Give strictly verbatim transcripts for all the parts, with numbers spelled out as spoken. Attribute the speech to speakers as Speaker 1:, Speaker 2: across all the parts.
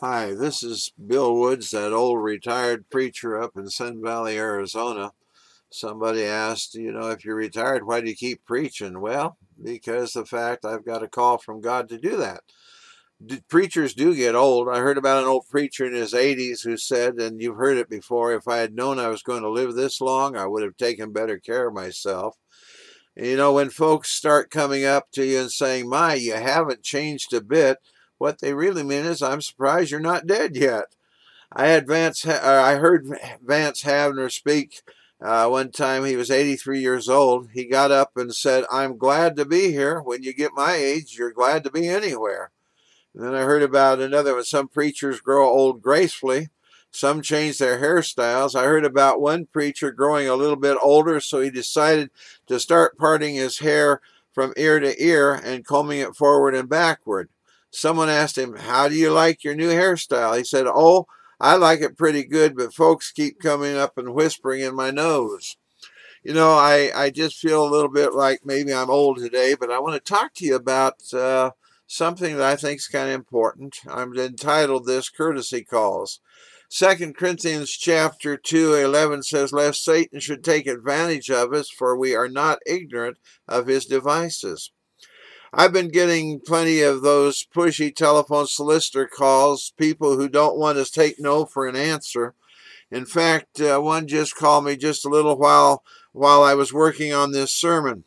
Speaker 1: Hi, this is Bill Woods, that old retired preacher up in Sun Valley, Arizona. Somebody asked, you know, if you're retired, why do you keep preaching? Well, because the fact I've got a call from God to do that. D- preachers do get old. I heard about an old preacher in his eighties who said, and you've heard it before, if I had known I was going to live this long, I would have taken better care of myself. You know, when folks start coming up to you and saying, my, you haven't changed a bit, what they really mean is, I'm surprised you're not dead yet. I had Vance. Uh, I heard Vance Havner speak uh, one time. He was eighty-three years old. He got up and said, "I'm glad to be here. When you get my age, you're glad to be anywhere." And then I heard about another one. Some preachers grow old gracefully. Some change their hairstyles. I heard about one preacher growing a little bit older, so he decided to start parting his hair from ear to ear and combing it forward and backward. Someone asked him, "How do you like your new hairstyle?" He said, "Oh, I like it pretty good, but folks keep coming up and whispering in my nose." You know, I, I just feel a little bit like maybe I'm old today, but I want to talk to you about uh, something that I think is kind of important. I'm entitled this Courtesy Calls. Second Corinthians chapter two, eleven says, lest Satan should take advantage of us, for we are not ignorant of his devices. I've been getting plenty of those pushy telephone solicitor calls, people who don't want to take no for an answer. In fact, uh, one just called me just a little while while I was working on this sermon.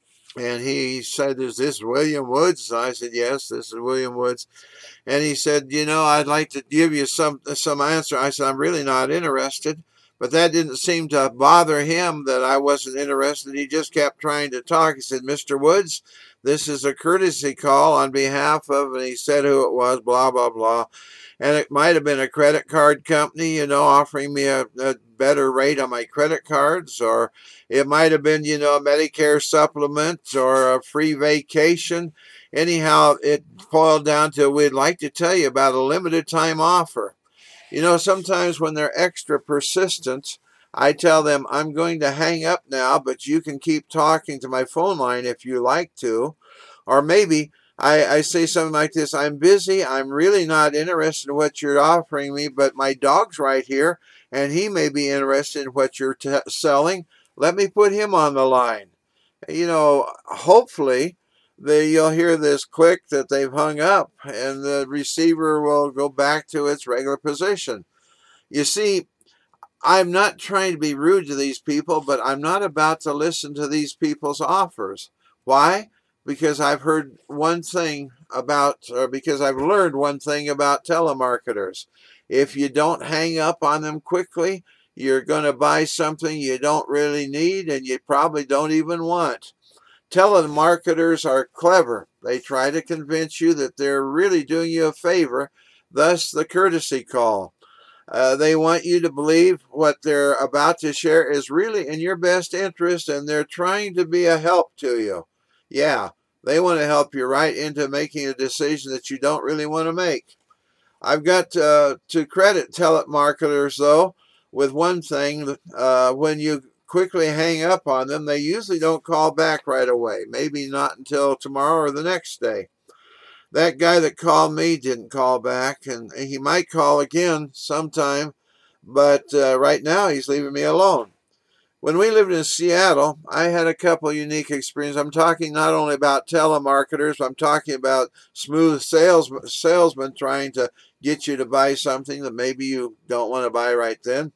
Speaker 1: And he said, "Is this William Woods?" I said, "Yes, this is William Woods." And he said, "You know, I'd like to give you some some answer." I said, "I'm really not interested." But that didn't seem to bother him that I wasn't interested. He just kept trying to talk. He said, "Mister Woods, this is a courtesy call on behalf of," and he said who it was, blah, blah, blah. And it might have been a credit card company, you know, offering me a, a better rate on my credit cards, or it might have been, you know, a Medicare supplement or a free vacation. Anyhow, it boiled down to, we'd like to tell you about a limited time offer. You know, sometimes when they're extra persistent, I tell them, I'm going to hang up now, but you can keep talking to my phone line if you like to. Or maybe I, I say something like this: I'm busy. I'm really not interested in what you're offering me, but my dog's right here, and he may be interested in what you're t- selling. Let me put him on the line. You know, hopefully they, you'll hear this click that they've hung up, and the receiver will go back to its regular position. You see, I'm not trying to be rude to these people, but I'm not about to listen to these people's offers. Why? Because I've heard one thing about, or because I've learned one thing about telemarketers. If you don't hang up on them quickly, you're going to buy something you don't really need and you probably don't even want. Telemarketers are clever. They try to convince you that they're really doing you a favor, thus the courtesy call. Uh, they want you to believe what they're about to share is really in your best interest, and they're trying to be a help to you. Yeah, they want to help you right into making a decision that you don't really want to make. I've got uh, to credit telemarketers, though, with one thing. Uh, when you quickly hang up on them, they usually don't call back right away, maybe not until tomorrow or the next day. That guy that called me didn't call back, and he might call again sometime, but uh, right now he's leaving me alone. When we lived in Seattle, I had a couple unique experiences. I'm talking not only about telemarketers, I'm talking about smooth sales, salesmen trying to get you to buy something that maybe you don't want to buy right then.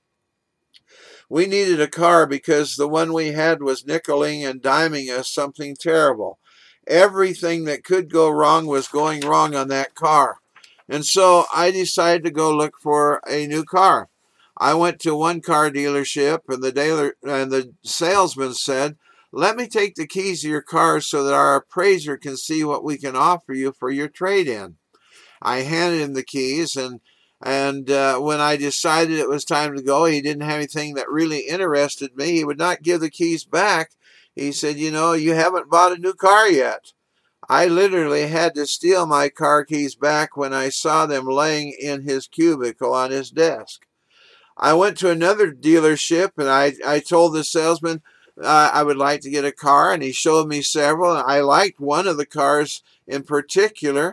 Speaker 1: We needed a car because the one we had was nickeling and diming us something terrible. Everything that could go wrong was going wrong on that car. And so I decided to go look for a new car. I went to one car dealership, and the dealer and the salesman said, "Let me take the keys to your car so that our appraiser can see what we can offer you for your trade-in." I handed him the keys, and and uh, when I decided it was time to go, he didn't have anything that really interested me. He would not give the keys back. He said, "You know, you haven't bought a new car yet." I literally had to steal my car keys back when I saw them laying in his cubicle on his desk. I went to another dealership, and I, I told the salesman uh, I would like to get a car, and he showed me several, and I liked one of the cars in particular.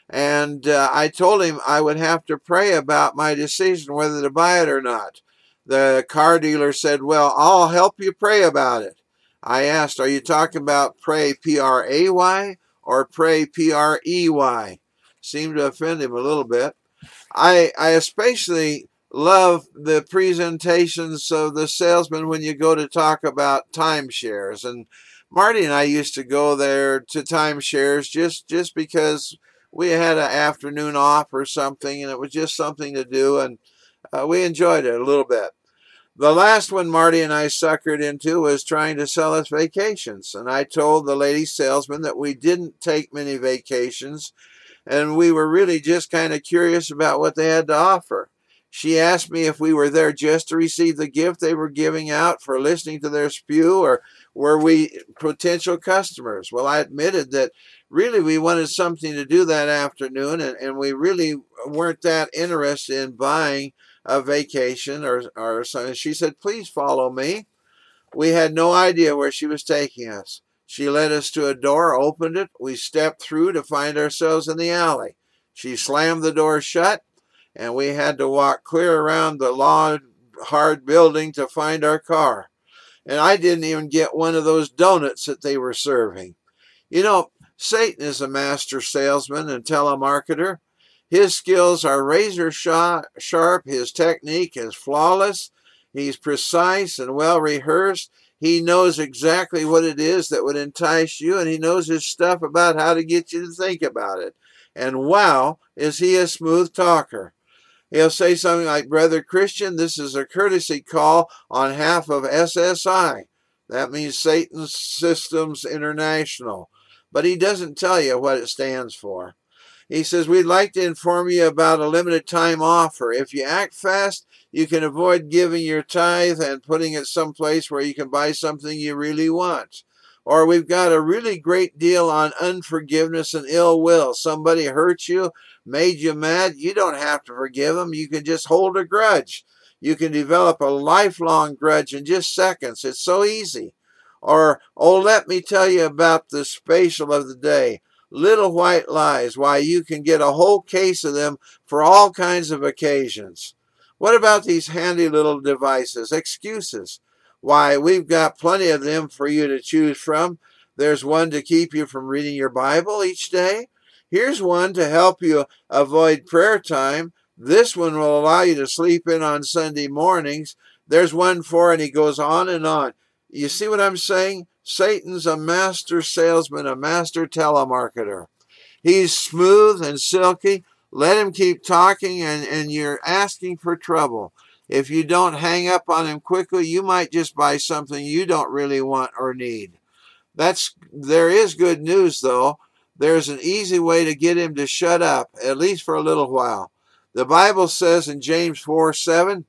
Speaker 1: And uh, I told him I would have to pray about my decision whether to buy it or not. The car dealer said, well, I'll help you pray about it. I asked, are you talking about pray, P R A Y, or pray, P R E Y? Seemed to offend him a little bit. I, I especially love the presentations of the salesman when you go to talk about timeshares. And Marty and I used to go there to timeshares just, just because we had an afternoon off or something, and it was just something to do, and uh, we enjoyed it a little bit. The last one Marty and I suckered into was trying to sell us vacations, and I told the lady salesman that we didn't take many vacations, and we were really just kind of curious about what they had to offer. She asked me if we were there just to receive the gift they were giving out for listening to their spew, or were we potential customers? Well, I admitted that really we wanted something to do that afternoon, and, and we really weren't that interested in buying a vacation or, or something. She said, please follow me. We had no idea where she was taking us. She led us to a door, opened it. We stepped through to find ourselves in the alley. She slammed the door shut, and we had to walk clear around the long, hard building to find our car. And I didn't even get one of those donuts that they were serving. You know, Satan is a master salesman and telemarketer. His skills are razor sharp. His technique is flawless. He's precise and well rehearsed. He knows exactly what it is that would entice you, and he knows his stuff about how to get you to think about it. And wow, is he a smooth talker. He'll say something like, Brother Christian, this is a courtesy call on behalf of S S I. That means Satan Systems International. But he doesn't tell you what it stands for. He says, we'd like to inform you about a limited time offer. If you act fast, you can avoid giving your tithe and putting it someplace where you can buy something you really want. Or we've got a really great deal on unforgiveness and ill will. Somebody hurt you, made you mad. You don't have to forgive them. You can just hold a grudge. You can develop a lifelong grudge in just seconds. It's so easy. Or, oh, let me tell you about the special of the day. Little white lies. Why, you can get a whole case of them for all kinds of occasions. What about these handy little devices? Excuses. Why, we've got plenty of them for you to choose from. There's one to keep you from reading your Bible each day. Here's one to help you avoid prayer time. This one will allow you to sleep in on Sunday mornings. There's one for, and he goes on and on. You see what I'm saying? Satan's a master salesman, a master telemarketer. He's smooth and silky. Let him keep talking, and, and you're asking for trouble. If you don't hang up on him quickly, you might just buy something you don't really want or need. That's there is good news, though. There's an easy way to get him to shut up, at least for a little while. The Bible says in James four seven,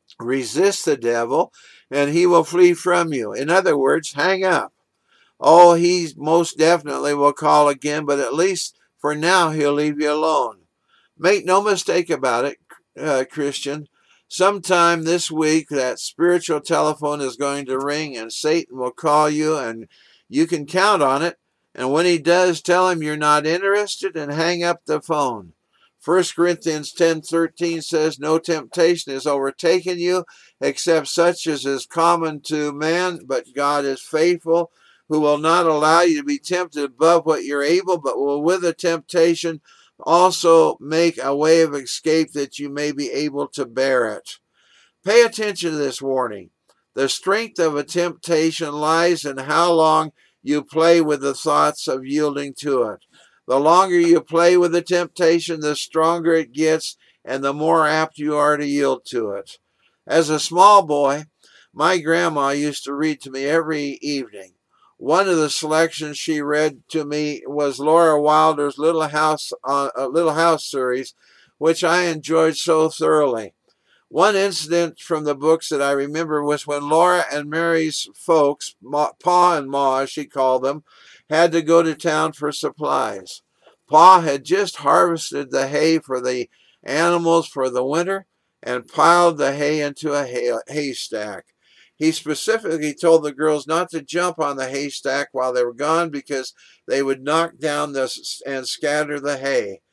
Speaker 1: resist the devil, and he will flee from you. In other words, hang up. Oh, he most definitely will call again, but at least for now he'll leave you alone. Make no mistake about it, uh, Christian. Sometime this week, that spiritual telephone is going to ring, and Satan will call you, and you can count on it. And when he does, tell him you're not interested and hang up the phone. First Corinthians ten thirteen says, no temptation has overtaken you except such as is common to man, but God is faithful, who will not allow you to be tempted above what you're able, but will with the temptation also make a way of escape that you may be able to bear it. Pay attention to this warning. The strength of a temptation lies in how long you play with the thoughts of yielding to it. The longer you play with the temptation, the stronger it gets, and the more apt you are to yield to it. As a small boy, my grandma used to read to me every evening. One of the selections she read to me was Laura Wilder's Little House, uh, Little House series, which I enjoyed so thoroughly. One incident from the books that I remember was when Laura and Mary's folks, Ma, Pa and Ma, as she called them, had to go to town for supplies. Pa had just harvested the hay for the animals for the winter and piled the hay into a hay, haystack. He specifically told the girls not to jump on the haystack while they were gone because they would knock down the, and scatter the hay.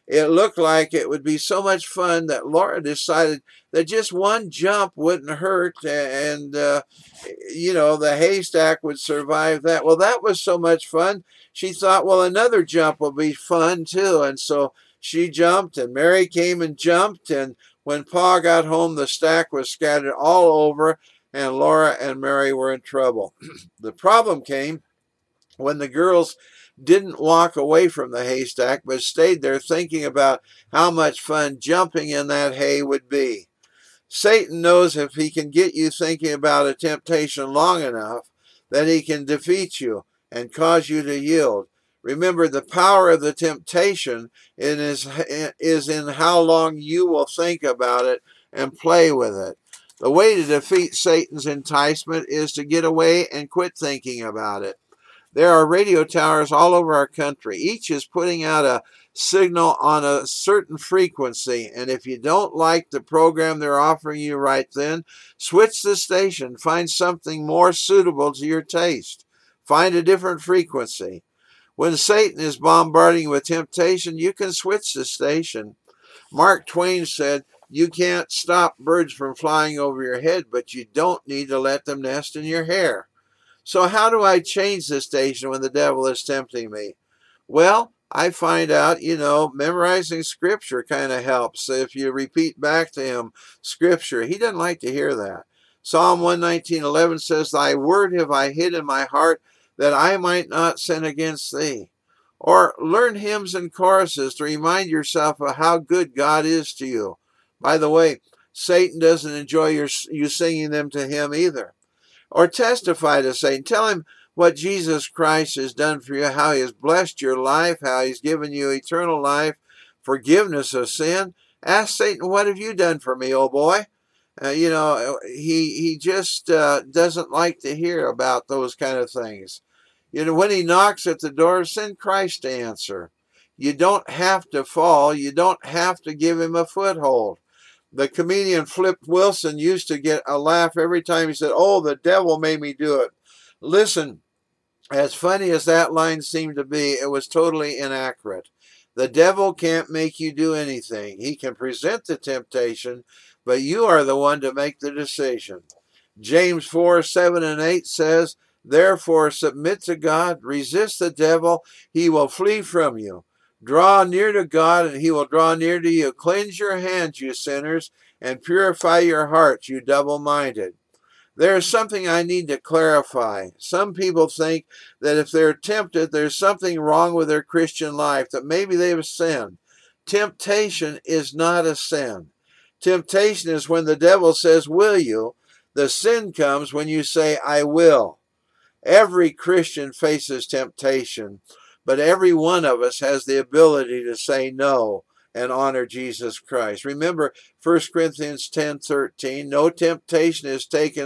Speaker 1: It looked like it would be so much fun that Laura decided that just one jump wouldn't hurt, and uh, you know, the haystack would survive that. Well, that was so much fun. She thought, well, another jump will be fun too, and so she jumped, and Mary came and jumped, and when Pa got home, the stack was scattered all over, and Laura and Mary were in trouble. The problem came when the girls didn't walk away from the haystack, but stayed there thinking about how much fun jumping in that hay would be. Satan knows if he can get you thinking about a temptation long enough, that he can defeat you and cause you to yield. Remember, the power of the temptation is, is in how long you will think about it and play with it. The way to defeat Satan's enticement is to get away and quit thinking about it. There are radio towers all over our country. Each is putting out a signal on a certain frequency, and if you don't like the program they're offering you right then, switch the station. Find something more suitable to your taste. Find a different frequency. When Satan is bombarding you with temptation, you can switch the station. Mark Twain said, you can't stop birds from flying over your head, but you don't need to let them nest in your hair. So how do I change the station when the devil is tempting me? Well, I find out, you know, memorizing scripture kind of helps. If you repeat back to him scripture, he doesn't like to hear that. Psalm one nineteen eleven says, thy word have I hid in my heart, that I might not sin against thee. Or learn hymns and choruses to remind yourself of how good God is to you. By the way, Satan doesn't enjoy your, you singing them to him either. Or testify to Satan. Tell him what Jesus Christ has done for you, how he has blessed your life, how he's given you eternal life, forgiveness of sin. Ask Satan, what have you done for me, oh boy? Uh, you know, he, he just uh, doesn't like to hear about those kind of things. You know, when he knocks at the door, send Christ to answer. You don't have to fall. You don't have to give him a foothold. The comedian Flip Wilson used to get a laugh every time he said, oh, the devil made me do it. Listen, as funny as that line seemed to be, it was totally inaccurate. The devil can't make you do anything. He can present the temptation, but you are the one to make the decision. James four, seven and eight says, therefore submit to God, resist the devil, he will flee from you. Draw near to God, and he will draw near to you. Cleanse your hands, you sinners, and purify your hearts, you double-minded. There is something I need to clarify. Some people think that if they're tempted, there's something wrong with their Christian life, that maybe they've sinned. Temptation is not a sin. Temptation is when the devil says, will you? The sin comes when you say, I will. Every Christian faces temptation, but every one of us has the ability to say no and honor Jesus Christ. Remember First Corinthians ten thirteen, no temptation is taken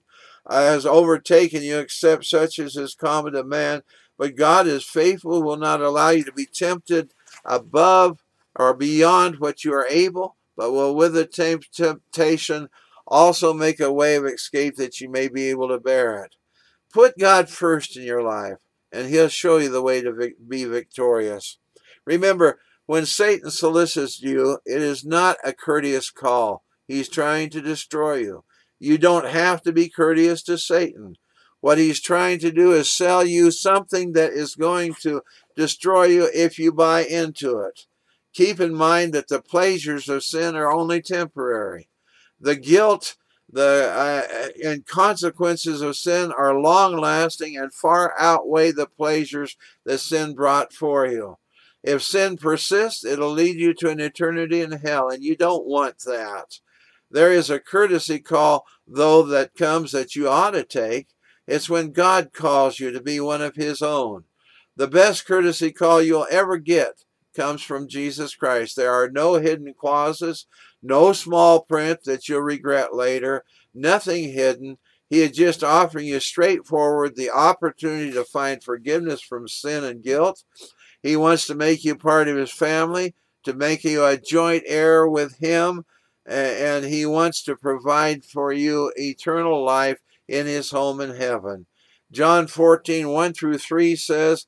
Speaker 1: has overtaken you except such as is common to man, but God is faithful, will not allow you to be tempted above or beyond what you are able, but will with the temptation also make a way of escape that you may be able to bear it. Put God first in your life, and he'll show you the way to be victorious. Remember, when Satan solicits you, it is not a courteous call. He's trying to destroy you. You don't have to be courteous to Satan. What he's trying to do is sell you something that is going to destroy you if you buy into it. Keep in mind that the pleasures of sin are only temporary. The guilt The uh, and consequences of sin are long-lasting and far outweigh the pleasures that sin brought for you. If sin persists, it'll lead you to an eternity in hell, and you don't want that. There is a courtesy call, though, that comes that you ought to take. It's when God calls you to be one of his own. The best courtesy call you'll ever get comes from Jesus Christ. There are no hidden clauses, no small print that you'll regret later, nothing hidden. He is just offering you straightforward the opportunity to find forgiveness from sin and guilt. He wants to make you part of his family, to make you a joint heir with him, and he wants to provide for you eternal life in his home in heaven. John fourteen, one through three says,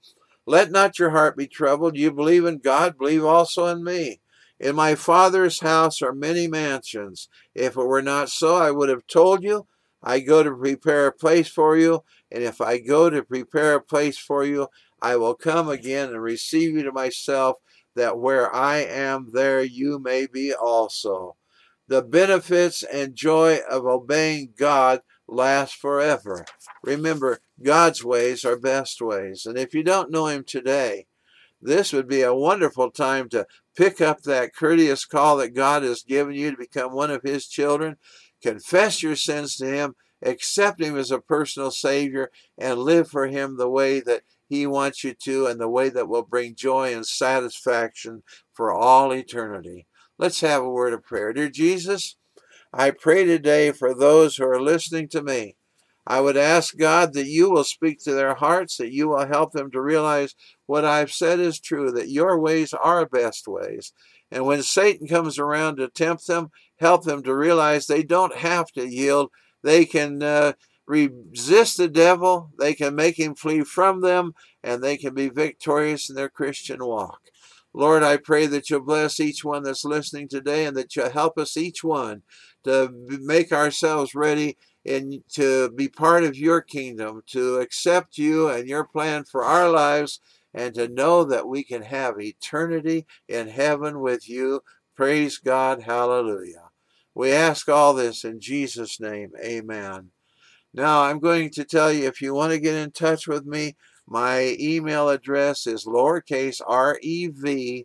Speaker 1: Let not your heart be troubled. You believe in God, believe also in me. In my Father's house are many mansions. If it were not so, I would have told you. I go to prepare a place for you, and if I go to prepare a place for you, I will come again and receive you to myself, that where I am, there you may be also. The benefits and joy of obeying God last forever. Remember, God's ways are best ways. And if you don't know him today, this would be a wonderful time to pick up that courteous call that God has given you to become one of his children. Confess your sins to him, accept him as a personal Savior, and live for him the way that he wants you to, and the way that will bring joy and satisfaction for all eternity. Let's have a word of prayer. Dear Jesus, I pray today for those who are listening to me. I would ask, God, that you will speak to their hearts, that you will help them to realize what I've said is true, that your ways are best ways. And when Satan comes around to tempt them, help them to realize they don't have to yield. They can uh, resist the devil, they can make him flee from them, and they can be victorious in their Christian walk. Lord, I pray that you'll bless each one that's listening today, and that you'll help us each one to make ourselves ready and to be part of your kingdom, to accept you and your plan for our lives, and to know that we can have eternity in heaven with you. Praise God. Hallelujah. We ask all this in Jesus' name. Amen. Now, I'm going to tell you, if you want to get in touch with me, my email address is lowercase r e v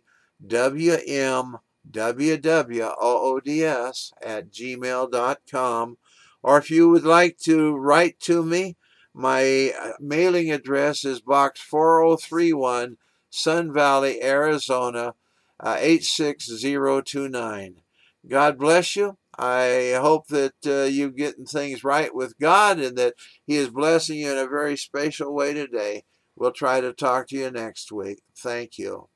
Speaker 1: w m w w o o d s at gmail dot com. Or if you would like to write to me, my mailing address is Box four oh three one, Sun Valley, Arizona, uh, eight six zero two nine. God bless you. I hope that uh, you're getting things right with God, and that he is blessing you in a very special way today. We'll try to talk to you next week. Thank you.